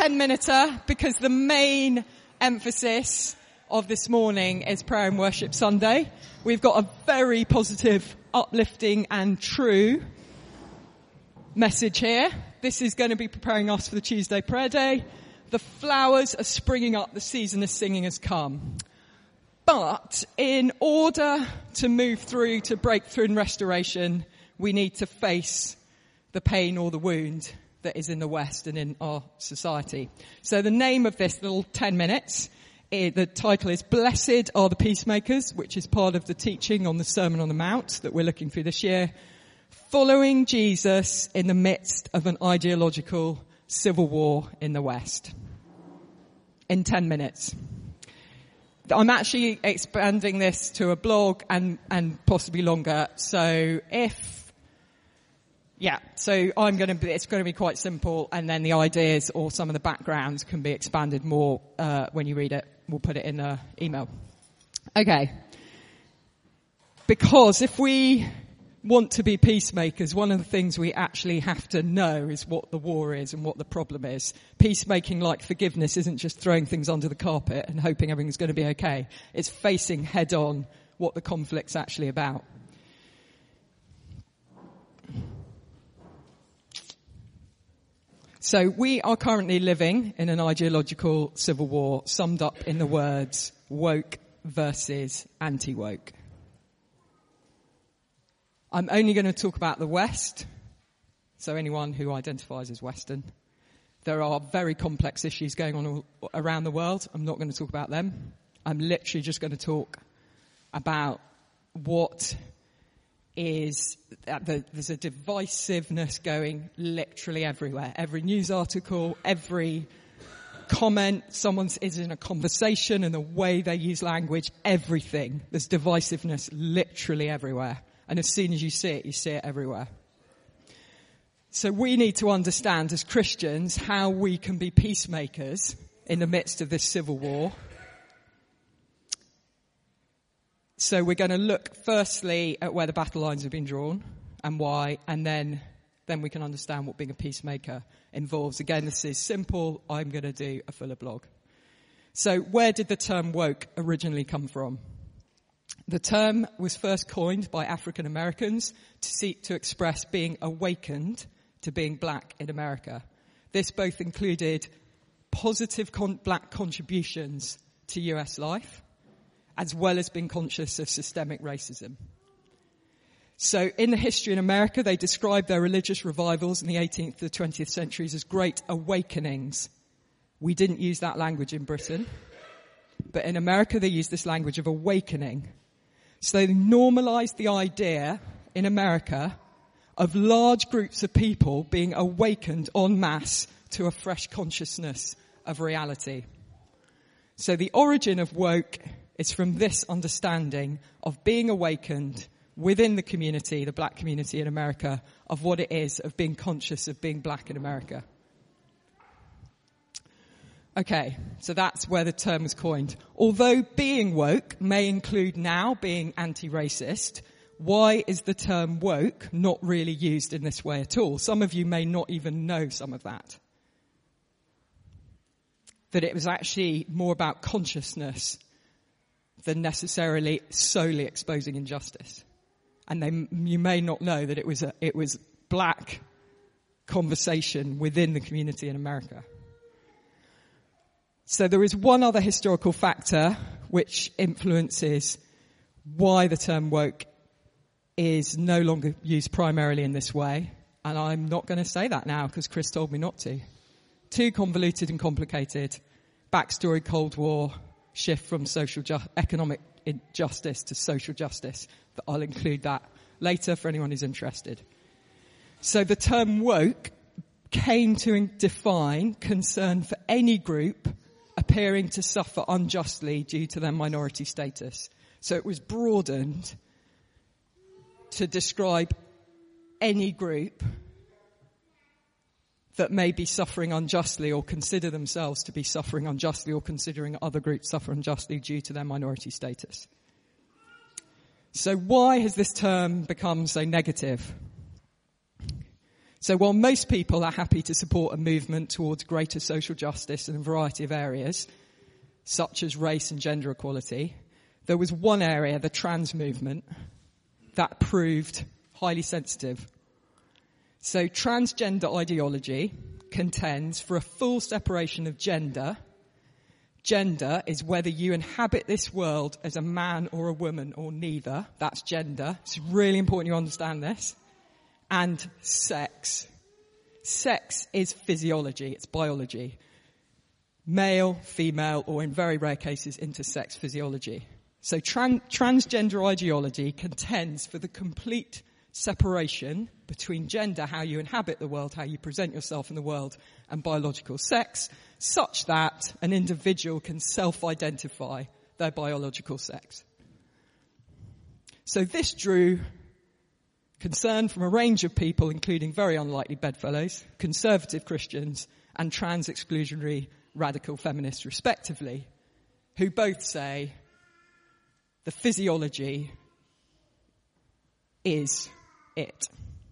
10-minuter because the main emphasis of this morning is Prayer and Worship Sunday. We've got a very positive, uplifting and true message here. This is going to be preparing us for the Tuesday prayer day. The flowers are springing up, the season of singing has come. But in order to move through to breakthrough and restoration, we need to face the pain or the wound that is in the West and in our society. So the name of this little 10 minutes, the title is Blessed Are the Peacemakers, which is part of the teaching on the Sermon on the Mount that we're looking through this year. Following Jesus in the midst of an ideological civil war in the West. In 10 minutes. I'm actually expanding this to a blog and possibly longer. So it's going to be quite simple, and then the ideas or some of the backgrounds can be expanded more when you read it. We'll put it in the email. Okay. Because if we want to be peacemakers, one of the things we actually have to know is what the war is and what the problem is. Peacemaking, like forgiveness, isn't just throwing things under the carpet and hoping everything's going to be okay. It's facing head on what the conflict's actually about. So we are currently living in an ideological civil war summed up in the words woke versus anti-woke. I'm only going to talk about the West, so anyone who identifies as Western. There are very complex issues going on all around the world. I'm not going to talk about them. I'm literally just going to talk about what is, there's a divisiveness going literally everywhere. Every news article, every comment, someone is in a conversation and the way they use language, everything. There's divisiveness literally everywhere. And as soon as you see it everywhere. So we need to understand as Christians how we can be peacemakers in the midst of this civil war. So we're going to look firstly at where the battle lines have been drawn and why, and then we can understand what being a peacemaker involves. Again, this is simple. I'm going to do a fuller blog. So where did the term woke originally come from? The term was first coined by African Americans to seek to express being awakened to being black in America. This both included positive black contributions to US life, as well as being conscious of systemic racism. So in the history in America, they described their religious revivals in the 18th to the 20th centuries as great awakenings. We didn't use that language in Britain, but in America they used this language of awakening. So they normalized the idea in America of large groups of people being awakened en masse to a fresh consciousness of reality. So the origin of woke is from this understanding of being awakened within the community, the black community in America, of what it is of being conscious of being black in America. Okay, so that's where the term was coined. Although being woke may include now being anti-racist, why is the term woke not really used in this way at all? Some of you may not even know some of that. That it was actually more about consciousness than necessarily solely exposing injustice. And you may not know that it was black conversation within the community in America. So there is one other historical factor which influences why the term woke is no longer used primarily in this way. And I'm not going to say that now because Chris told me not to. Too convoluted and complicated. Backstory, Cold War, shift from economic injustice to social justice. I'll include that later for anyone who's interested. So the term woke came to define concern for any group appearing to suffer unjustly due to their minority status. So it was broadened to describe any group that may be suffering unjustly or consider themselves to be suffering unjustly or considering other groups suffer unjustly due to their minority status. So why has this term become so negative? So while most people are happy to support a movement towards greater social justice in a variety of areas, such as race and gender equality, there was one area, the trans movement, that proved highly sensitive. So transgender ideology contends for a full separation of gender. Gender is whether you inhabit this world as a man or a woman or neither. That's gender. It's really important you understand this. And sex. Sex is physiology. It's biology. Male, female, or in very rare cases, intersex physiology. So transgender ideology contends for the complete separation between gender, how you inhabit the world, how you present yourself in the world, and biological sex, such that an individual can self-identify their biological sex. So this drew concern from a range of people, including very unlikely bedfellows, conservative Christians, and trans-exclusionary radical feminists, respectively, who both say the physiology is it.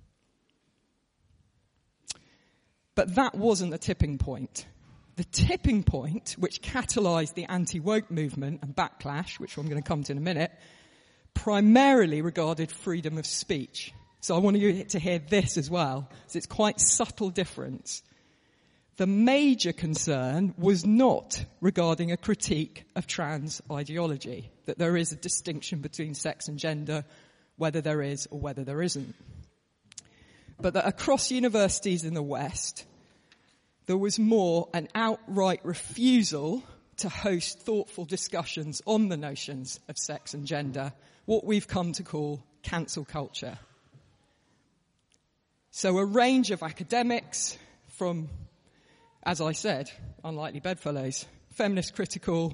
But that wasn't the tipping point. The tipping point, which catalysed the anti-woke movement and backlash, which I'm going to come to in a minute, primarily regarded freedom of speech. So I want you to hear this as well, because it's quite a subtle difference. The major concern was not regarding a critique of trans ideology, that there is a distinction between sex and gender, whether there is or whether there isn't. But that across universities in the West, there was more an outright refusal to host thoughtful discussions on the notions of sex and gender, what we've come to call cancel culture. So a range of academics from, as I said, unlikely bedfellows, feminist critical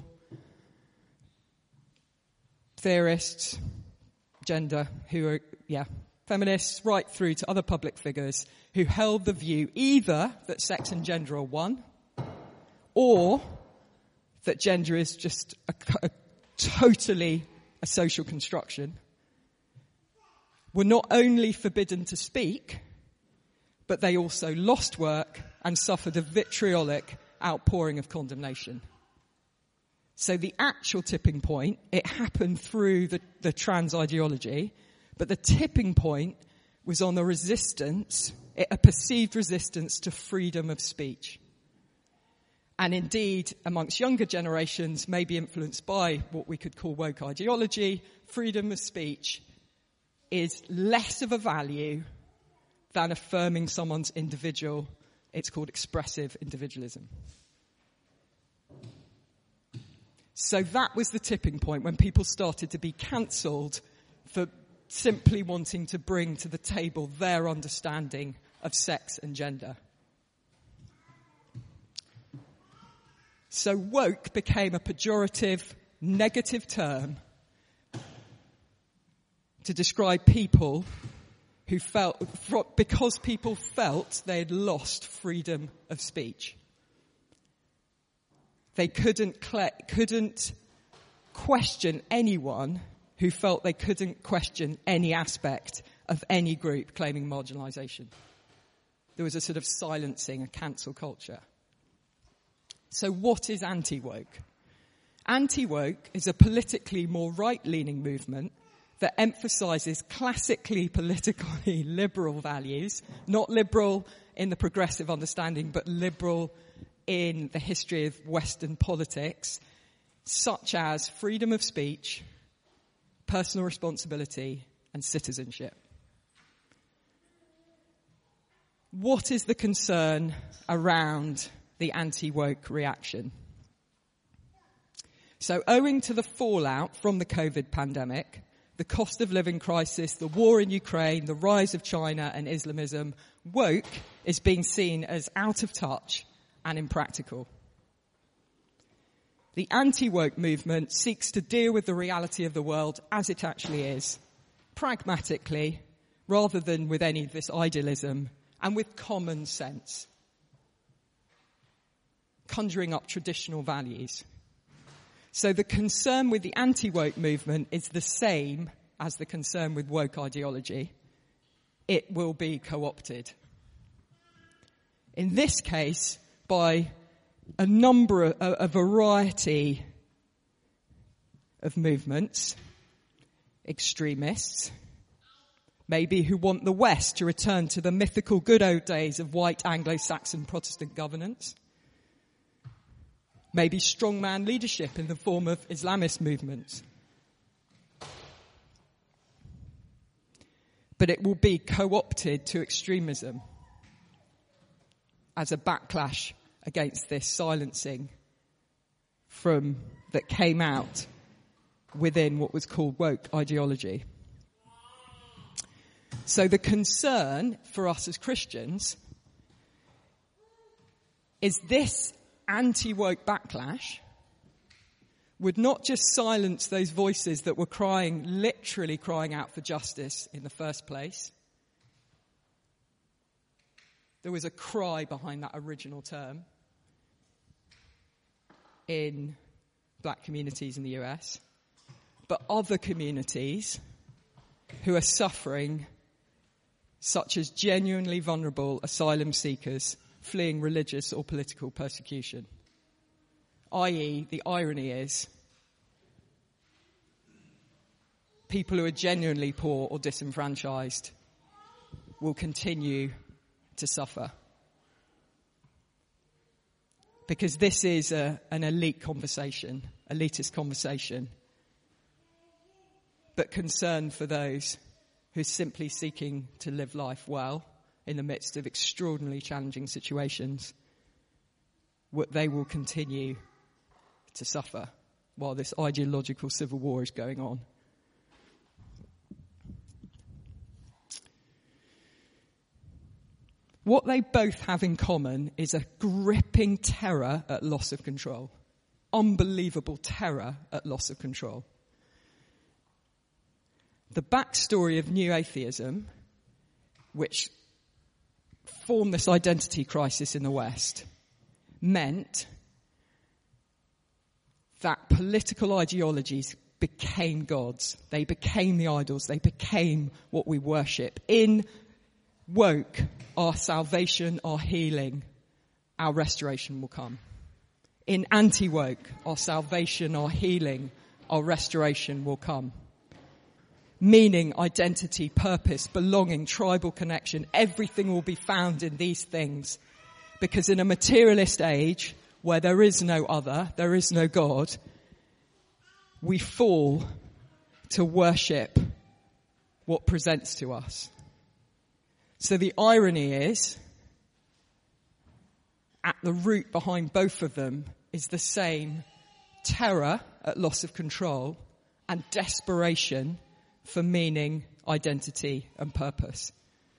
theorists, gender, who are, feminists, right through to other public figures who held the view either that sex and gender are one, or that gender is just a totally a social construction, were not only forbidden to speak, but they also lost work and suffered a vitriolic outpouring of condemnation. So the actual tipping point, it happened through the trans ideology, but the tipping point was on the resistance, a perceived resistance to freedom of speech. And indeed, amongst younger generations, maybe influenced by what we could call woke ideology, freedom of speech is less of a value than affirming someone's individual. It's called expressive individualism. So that was the tipping point when people started to be cancelled for simply wanting to bring to the table their understanding of sex and gender. So woke became a pejorative, negative term to describe people who felt, because people felt they had lost freedom of speech. They couldn't question anyone who felt they couldn't question any aspect of any group claiming marginalisation. There was a sort of silencing, a cancel culture. So what is anti-woke? Anti-woke is a politically more right-leaning movement that emphasises classically politically liberal values, not liberal in the progressive understanding, but liberal in the history of Western politics, such as freedom of speech, personal responsibility, and citizenship. What is the concern around the anti-woke reaction? So owing to the fallout from the COVID pandemic, the cost of living crisis, the war in Ukraine, the rise of China and Islamism, woke is being seen as out of touch and impractical. The anti-woke movement seeks to deal with the reality of the world as it actually is, pragmatically, rather than with any of this idealism, and with common sense, conjuring up traditional values. So the concern with the anti-woke movement is the same as the concern with woke ideology. It will be co-opted. In this case, by a variety of movements, extremists, maybe who want the West to return to the mythical good old days of white Anglo-Saxon Protestant governance, maybe strongman leadership in the form of Islamist movements. But it will be co-opted to extremism as a backlash against this silencing that came out within what was called woke ideology. So the concern for us as Christians is this anti-woke backlash would not just silence those voices that were literally crying out for justice in the first place. There was a cry behind that original term in black communities in the US, but other communities who are suffering, such as genuinely vulnerable asylum seekers fleeing religious or political persecution. I.e., the irony is, people who are genuinely poor or disenfranchised will continue to suffer. Because this is an elitist conversation, but concern for those who are simply seeking to live life well in the midst of extraordinarily challenging situations. They will continue to suffer while this ideological civil war is going on. What they both have in common is a gripping terror at loss of control. Unbelievable terror at loss of control. The backstory of New Atheism, which formed this identity crisis in the West, meant that political ideologies became gods. They became the idols. They became what we worship. In woke, our salvation, our healing, our restoration will come. In anti-woke, our salvation, our healing, our restoration will come. Meaning, identity, purpose, belonging, tribal connection, everything will be found in these things. Because in a materialist age, where there is no other, there is no God, we fall to worship what presents to us. So the irony is, at the root behind both of them is the same terror at loss of control and desperation for meaning, identity, and purpose.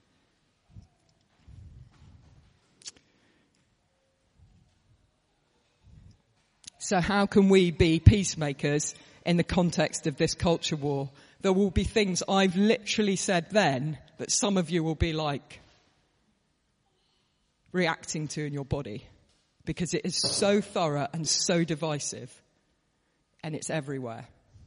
So how can we be peacemakers in the context of this culture war? There will be things I've literally said then that some of you will be like reacting to in your body, because it is so thorough and so divisive, and it's everywhere.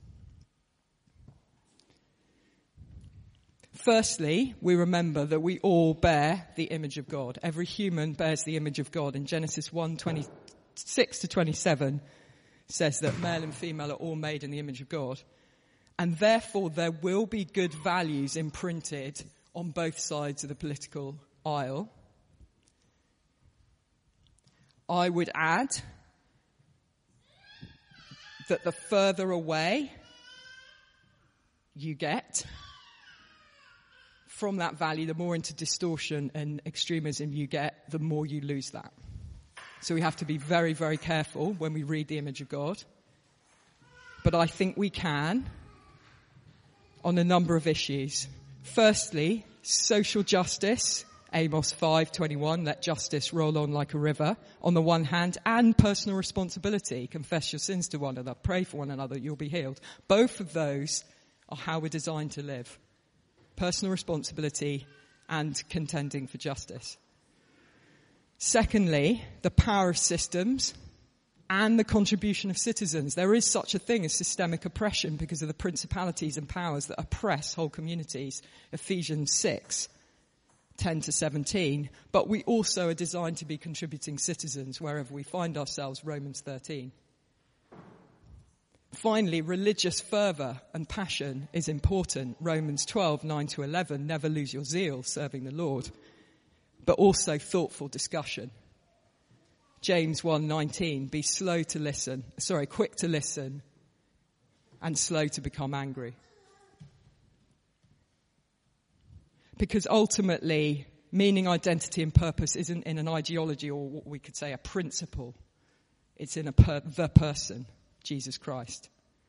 Firstly, we remember that we all bear the image of God. Every human bears the image of God. In Genesis 1:26-27 says that male and female are all made in the image of God. And therefore there will be good values imprinted on both sides of the political aisle. I would add that the further away you get from that value, the more into distortion and extremism you get, the more you lose that. So we have to be very, very careful when we read the image of God. But I think we can on a number of issues. Firstly, social justice, Amos 5:21, let justice roll on like a river, on the one hand, and personal responsibility, confess your sins to one another, pray for one another, you'll be healed. Both of those are how we're designed to live. Personal responsibility and contending for justice. Secondly, the power of systems and the contribution of citizens. There is such a thing as systemic oppression because of the principalities and powers that oppress whole communities. Ephesians 6 10 to 17, but we also are designed to be contributing citizens wherever we find ourselves, Romans 13. Finally, religious fervour and passion is important. Romans 12, 9 to 11, never lose your zeal serving the Lord, but also thoughtful discussion. James 1:19, be quick to listen and slow to become angry. Because ultimately, meaning, identity and purpose isn't in an ideology or what we could say a principle. It's in the person, Jesus Christ.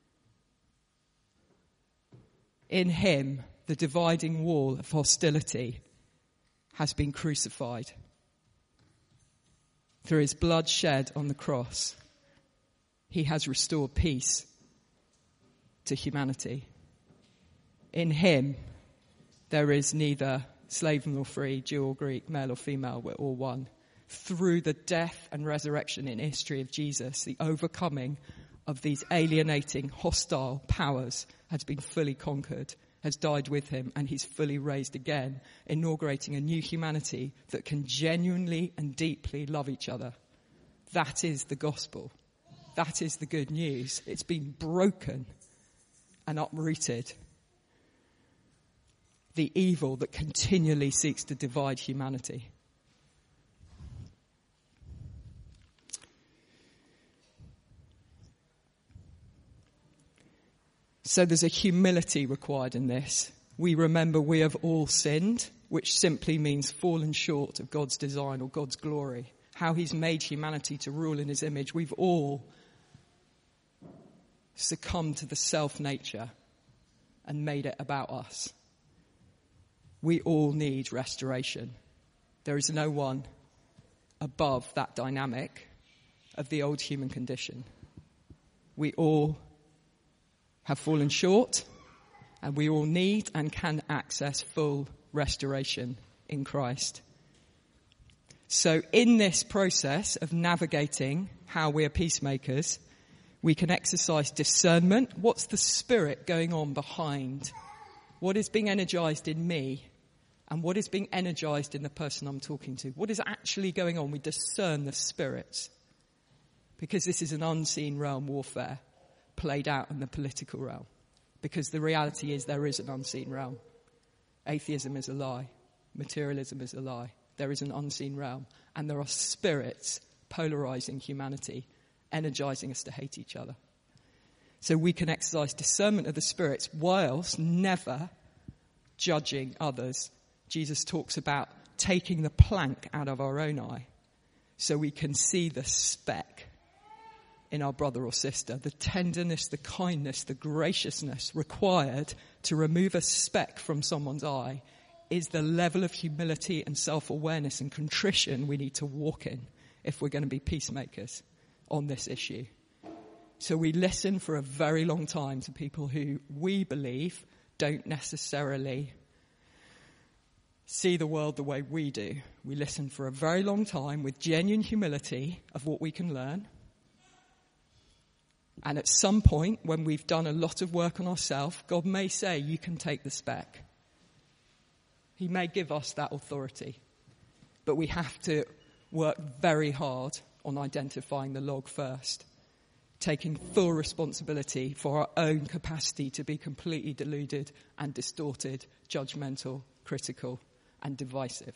In him, the dividing wall of hostility has been crucified. Through his blood shed on the cross, he has restored peace to humanity. In him, there is neither slave nor free, Jew or Greek, male or female, we're all one. Through the death and resurrection in history of Jesus, the overcoming of these alienating, hostile powers has been fully conquered, has died with him, and he's fully raised again, inaugurating a new humanity that can genuinely and deeply love each other. That is the gospel. That is the good news. It's been broken and uprooted. The evil that continually seeks to divide humanity. So there's a humility required in this. We remember we have all sinned, which simply means fallen short of God's design or God's glory. How he's made humanity to rule in his image. We've all succumbed to the self-nature and made it about us. We all need restoration. There is no one above that dynamic of the old human condition. We all have fallen short, and we all need and can access full restoration in Christ. So in this process of navigating how we are peacemakers, we can exercise discernment. What's the spirit going on behind? What is being energized in me? And what is being energized in the person I'm talking to? What is actually going on? We discern the spirits. Because this is an unseen realm warfare played out in the political realm. Because the reality is there is an unseen realm. Atheism is a lie. Materialism is a lie. There is an unseen realm. And there are spirits polarizing humanity, energizing us to hate each other. So we can exercise discernment of the spirits whilst never judging others. Jesus talks about taking the plank out of our own eye so we can see the speck in our brother or sister, the tenderness, the kindness, the graciousness required to remove a speck from someone's eye is the level of humility and self-awareness and contrition we need to walk in if we're going to be peacemakers on this issue. So we listen for a very long time to people who we believe don't necessarily see the world the way we do. We listen for a very long time with genuine humility of what we can learn. And at some point, when we've done a lot of work on ourselves, God may say, you can take the speck. He may give us that authority. But we have to work very hard on identifying the log first, taking full responsibility for our own capacity to be completely deluded and distorted, judgmental, critical, and divisive.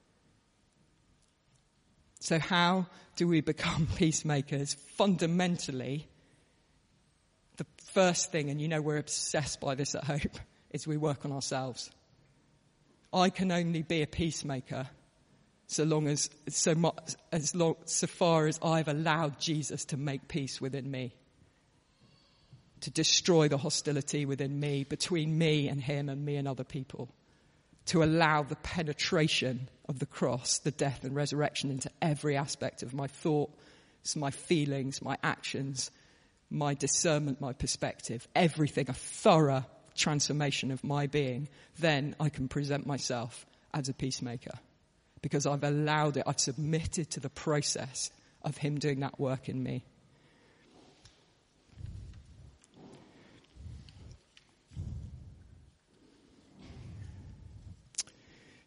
So how do we become peacemakers? Fundamentally, the first thing, and you know we're obsessed by this at Hope, is we work on ourselves. I can only be a peacemaker so far as I've allowed Jesus to make peace within me, to destroy the hostility within me, between me and him and me and other people, to allow the penetration of the cross, the death and resurrection into every aspect of my thoughts, my feelings, my actions, my discernment, my perspective, everything, a thorough transformation of my being. Then I can present myself as a peacemaker because I've allowed it, I've submitted to the process of him doing that work in me.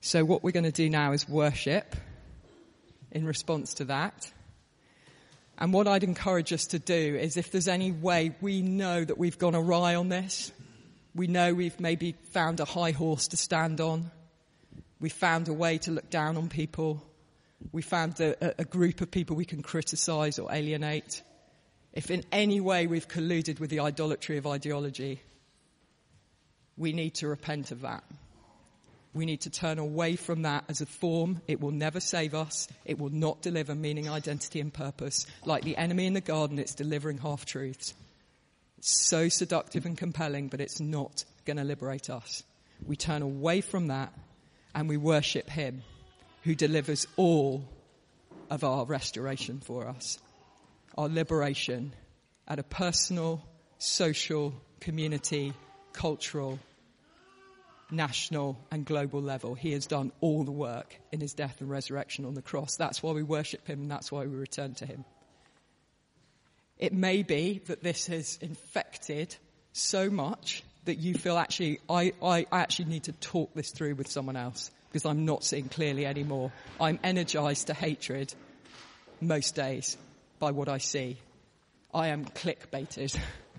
So what we're going to do now is worship in response to that. And what I'd encourage us to do is, if there's any way we know that we've gone awry on this, we know we've maybe found a high horse to stand on, we found a way to look down on people, we found a group of people we can criticise or alienate. If in any way we've colluded with the idolatry of ideology, we need to repent of that. We need to turn away from that as a form. It will never save us. It will not deliver meaning, identity and purpose. Like the enemy in the garden, it's delivering half-truths. It's so seductive and compelling, but it's not going to liberate us. We turn away from that and we worship him who delivers all of our restoration for us. Our liberation at a personal, social, community, cultural, national and global level. He has done all the work in his death and resurrection on the cross. That's why we worship him, and that's why we return to him. It may be that this has infected so much that you feel actually, I actually need to talk this through with someone else because I'm not seeing clearly anymore. I'm energized to hatred most days by what I see. I am clickbaited.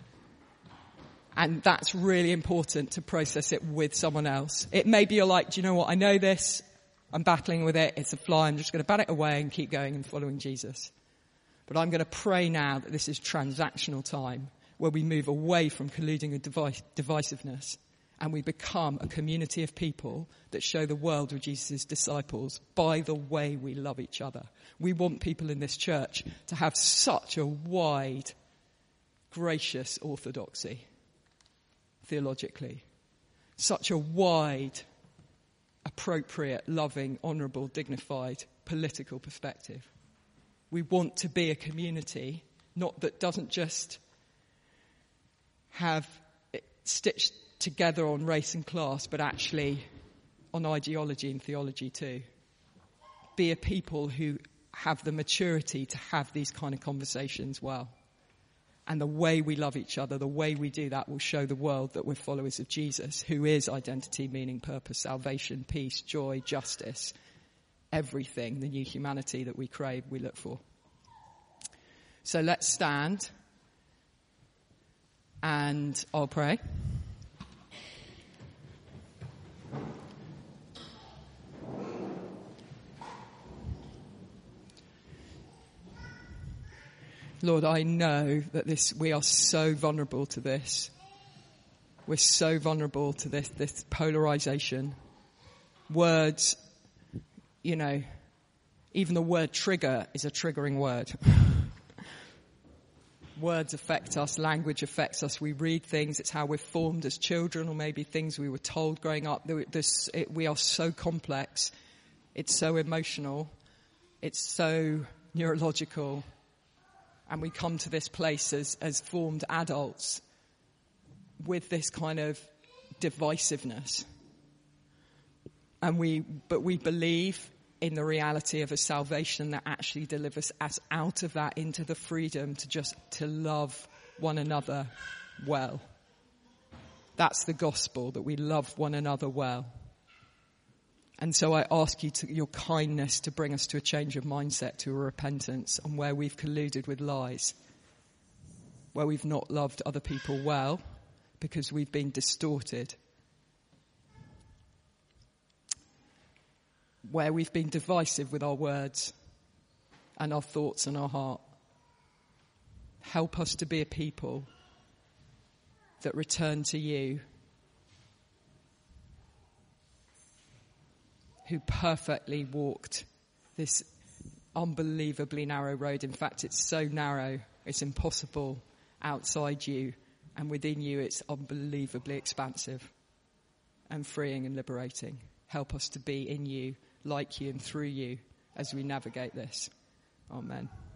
And that's really important to process it with someone else. It may be you're like, do you know what? I know this. I'm battling with it. It's a fly. I'm just going to bat it away and keep going and following Jesus. But I'm going to pray now that this is transactional time where we move away from colluding with divisiveness and we become a community of people that show the world of Jesus' disciples by the way we love each other. We want people in this church to have such a wide, gracious orthodoxy. Theologically, such a wide, appropriate, loving, honourable, dignified political perspective. We want to be a community, not that doesn't just have it stitched together on race and class, but actually on ideology and theology too. Be a people who have the maturity to have these kind of conversations well. And the way we love each other, the way we do that will show the world that we're followers of Jesus, who is identity, meaning, purpose, salvation, peace, joy, justice, everything, the new humanity that we crave, we look for. So let's stand and I'll pray. Lord, I know that we are so vulnerable to this. We're so vulnerable to this polarization. Words, even the word trigger is a triggering word. Words affect us, language affects us. We read things, it's how we're formed as children, or maybe things we were told growing up. We are so complex, it's so emotional, it's so neurological. And we come to this place as formed adults with this kind of divisiveness. But we believe in the reality of a salvation that actually delivers us out of that into the freedom to love one another well. That's the gospel, that we love one another well. And so I ask you your kindness to bring us to a change of mindset, to a repentance on where we've colluded with lies, where we've not loved other people well because we've been distorted, where we've been divisive with our words and our thoughts and our heart. Help us to be a people that return to you, who perfectly walked this unbelievably narrow road. In fact, it's so narrow, it's impossible outside you, and within you it's unbelievably expansive and freeing and liberating. Help us to be in you, like you, and through you as we navigate this. Amen.